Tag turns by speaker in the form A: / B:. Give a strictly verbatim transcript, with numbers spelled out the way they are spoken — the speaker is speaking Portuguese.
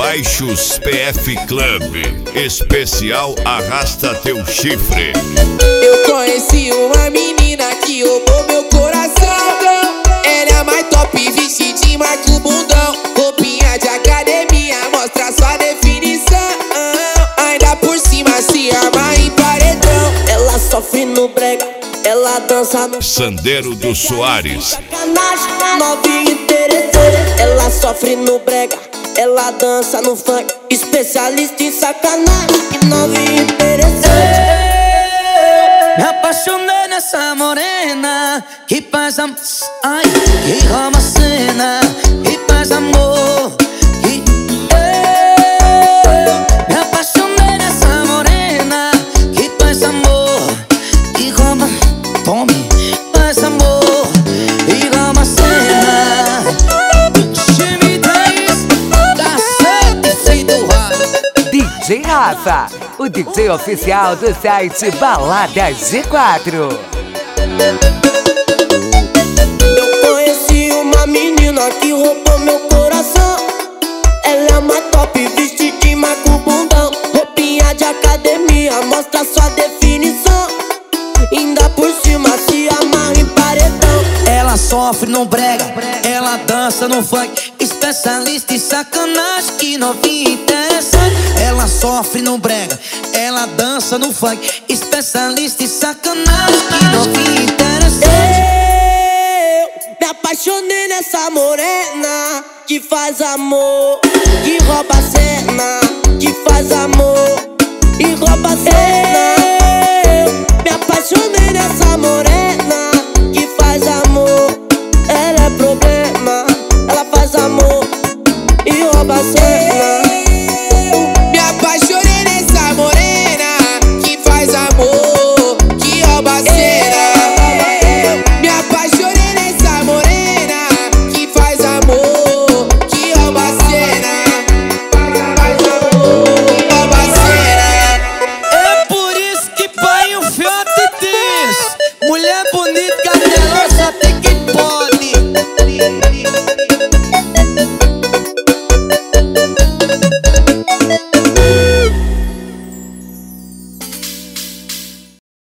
A: Baixos P F Club, especial Arrasta Teu Chifre.
B: Eu conheci uma menina que roubou meu coração. Ela é mais top, vestidinho, marca o bundão. Roupinha de academia, mostra sua definição. Ainda por cima se arma em paredão. Ela sofre no brega, ela dança no
A: Sandero dos Soares.
B: sacanagem, novinha interessante. Ela sofre no brega, ela dança no funk, especialista em sacanagem e novinha interessante.
C: Me apaixonei nessa morena que faz am... Ai, que rouba a cena, que faz amor, que... Eu me apaixonei nessa morena que faz amor, que rouba... Tome, faz amor, e rouba a cena. Time dez, cacete sem doar.
D: D J Rafa, o D J oficial do site Baladas G quatro.
B: Eu conheci uma menina que roubou meu coração. Ela é mais top, vestidinho, marca o bundão. Roupinha de academia, mostra sua definição. Ainda por cima se amarra em paredão.
C: Ela sofre no brega, ela dança no funk, especialista em sacanagem, que novinha interessante. Ela sofre no brega, ela dança no funk, especialista em sacanagem, que novinha interessante.
B: Eu me apaixonei nessa morena que faz amor, que rouba a cena, que faz amor e rouba a cena. Eu me apaixonei nessa morena que faz amor. Ela é problema, ela faz amor e rouba a cena. Me apaixonei nessa morena que faz amor, que rouba a cena. Me apaixonei nessa morena que faz amor, que rouba a cena. Faz amor, que rouba a cena.
C: É por isso que pai o fiote diz: mulher bonita, ela só tem que pôr.